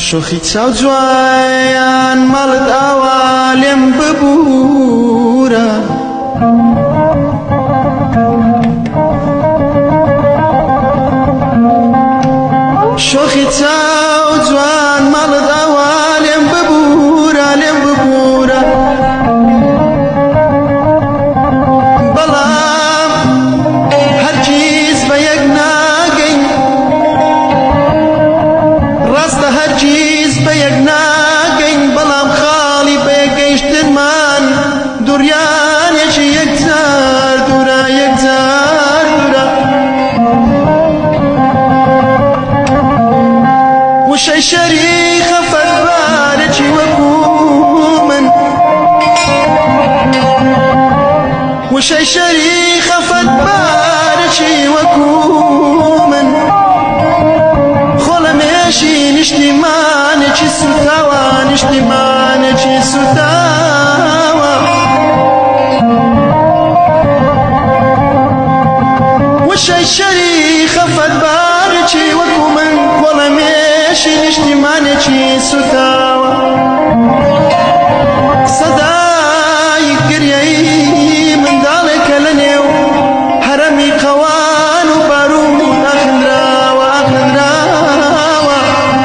شوخی چاو جوایان ماڵت ئاوا لێم ببوورە شوخی چاو جوان ماڵت ئاوا لێم ببوورە لێم ببوورە بەڵام هەرگیز بە یەک ناگەین ڕاستە هەرگیز بە یەک ناگەین بەڵام خاڵی بە یەکگەیشتنمان دووریانێکی یەکجار دوورە یەکجار دوورە وشەی شەریخە فەربارێکی وەکو من وشەی شەریخە فەربارێکی وەکو من خۆ لە مێشی نیشتیمانێکی سوتاوە نیشتیمانێکی سوتاوە وشەی شەریخە فەربارێکی وەکو من خۆ لە مێشی نیشتیمانێکی سوتاوە سەدای گریەی منداڵێکە لە نێو هەرەمی قەوان و بارود ئاخنراوە ئاخنراوە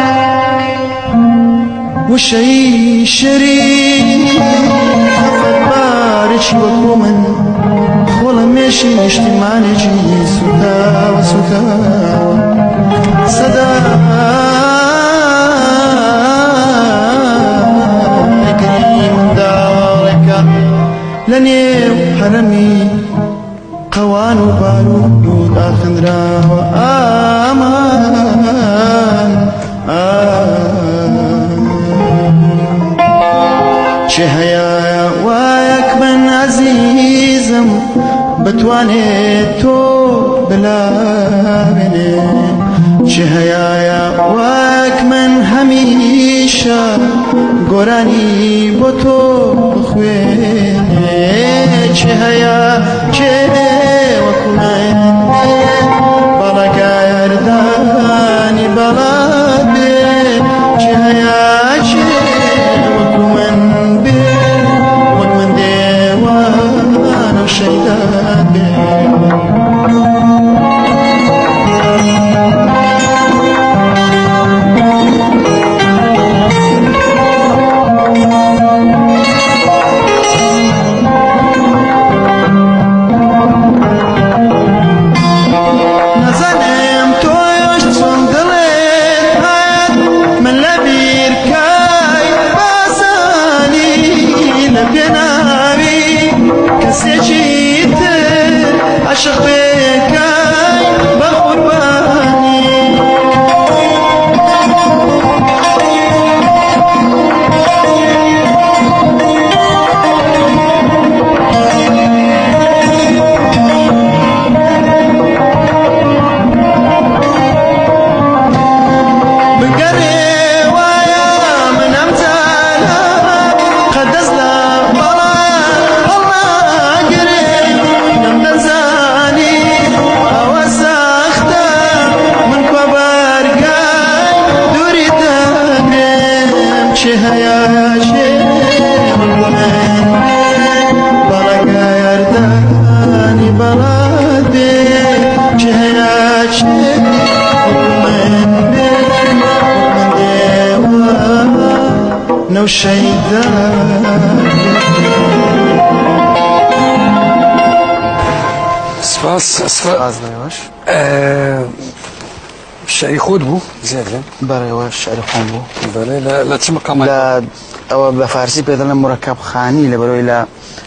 وشەی شەریخە فەربارێکی وەکو من خۆ لە مێشی نیشتیمانێکی سوتاوە سوتاوە سەدای گریەی منداڵێکە لە نێو هەرەمی قەوان و بارود ئاخنراوە ئامان چێ هەیە وایەک من عەزیزم بتوانێت تۆ بلاوێنێ چێ هەیە وایەک من هەمیشە گۆرانی بۆ تۆ بخوێنێ چێ هەیە چێ وەکو من بەڵەگەردانی بەڵات بێ چێ هەیە چێ وەکو من بێ وەک من دێوانە و شەیدا بێ عشق بكاي بقرباني بقري ويا من امثالها قدس لا چه هەیە چێ بەڵەگەردانی بەڵات بێ چه هەیە چێ من بێ من دێوە نەوشەیدا سپاس شعری خود بوو زیادە بەڕێوە شعری خۆم بوو لە چ مقام ئەوە بە فارسی پێ دەڵێن مورەکەب خانی لەبەرەوەی لە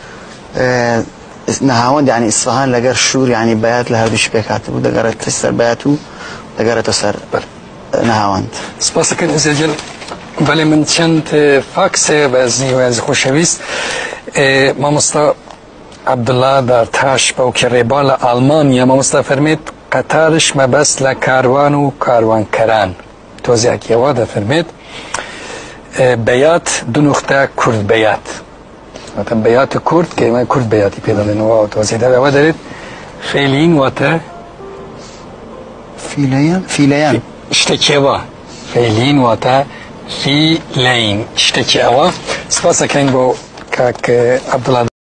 نەهاوەند یعنی ئیسفەهان لەگەر شوور یعنی بەیات لە هەردووشی پێکهاتە بوو دەگەڕێتە سەر بەیات و دەگەڕێتە سەر نەهاوەند سپاس دەکەین ئەزیزەجل بەڵێ من چەند فاکسێ بەزنی وێنزی خۆشەویست مامۆستا عەبدوڵڵا دارتاش بەوکی ڕێبا لە ئەڵمانیا مامۆستا فەرمێت قەتارش مەبەست لە کاروان و کاروانکەران تۆزیاکیەوە دەفەرمێت بەیات دوو نوختە کورد بەیات مثلا بيات كرد كلمة كرد بياتي بيدا لأنه توزيدها بودرت فعلين واتا فيليان اشتكوا فعلين واتا فی لین شتێکی ئەوە سپاس ئەکەین بۆ کاک عەبدوڵڵا